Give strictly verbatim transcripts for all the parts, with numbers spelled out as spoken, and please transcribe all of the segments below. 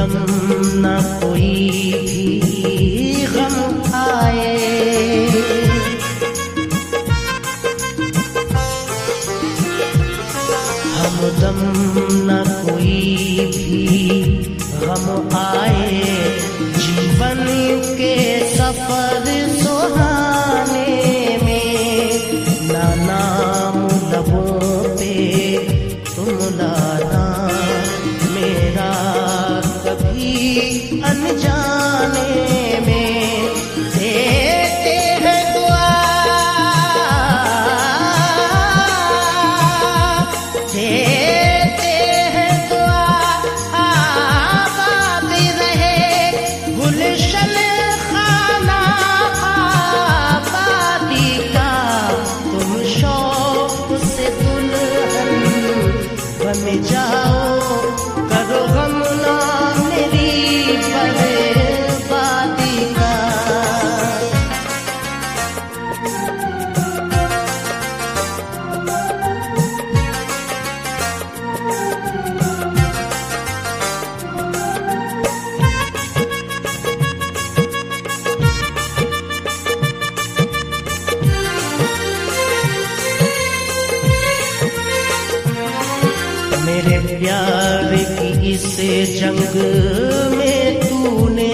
दम न कोई भी गम आए, हमदम न कोई भी गम आए, जीवन के सफर सुहाने में ना नाम लबों पे तुम लाना मेरा कभी अनजाने में, देते हैं दुआ देते हैं दुआ आबाद रहे गुलशन खाना आबादी का, तुम शौक से दुल्हन बन जाओ, करो गम ना मेरी बर्बादी का। मेरे प्यार की इस जंग में तूने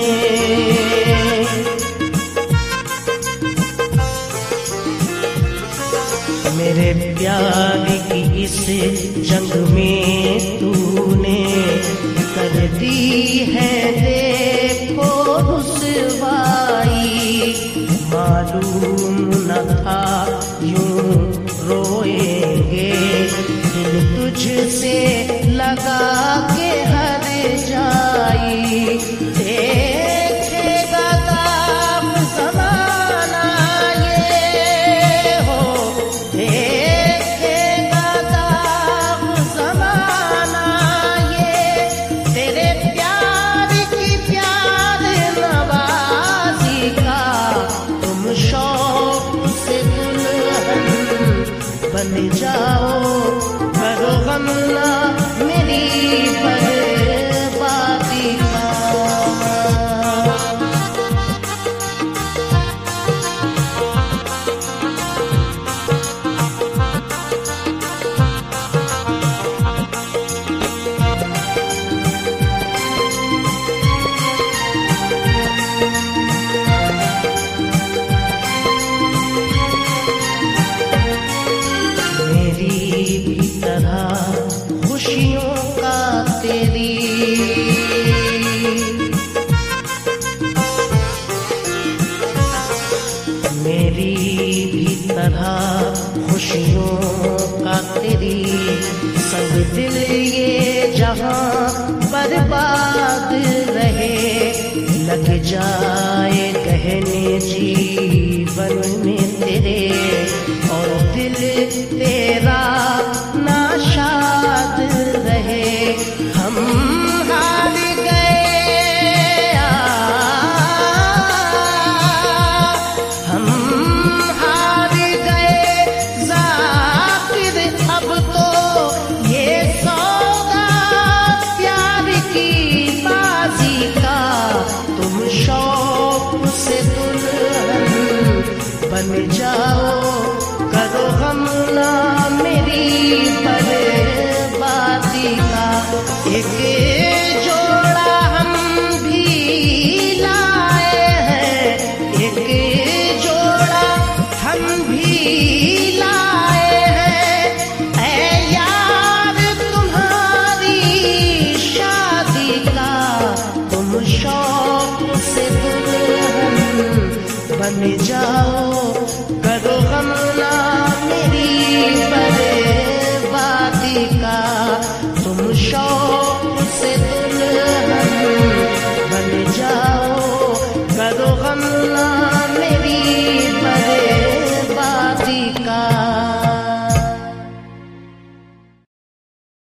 मेरे प्यार की इस जंग में तूने कर दी है देखो रुसवाई, मालूम न था यूं रोएंगे, दिल तुझसे लगा के हर जाई, देखेगा दाम ज़माना ये हो, देखेगा दाम ज़माना ये, तेरे प्यार की प्यार नवाज़ी का, तुम शौक से दुल्हन बन जाओ, करो गम ना मेरी बर्बादी का। मेरी भी तरह खुशियों का तेरी, मेरी भी तरह खुशियों का तेरी, संग दिल ये जहां बर्बाद रहे, लग जाए कहने जीवन में तेरे, और दिल तेरा नाशाद रहे, हम हार गए हम हार गए ज़ाकिर, अब तो ये सौदा प्यार की बाजी का, तुम शौक से दुल्हन बन जाओ, करो गम ना मेरी बर्बादी का। एक जोड़ा हम भी लाए हैं, एक जोड़ा हम भी लाए हैं, ऐ यार तुम्हारी शादी का, तुम शौक से दुल्हन बन जाओ, करो गम ना मेरी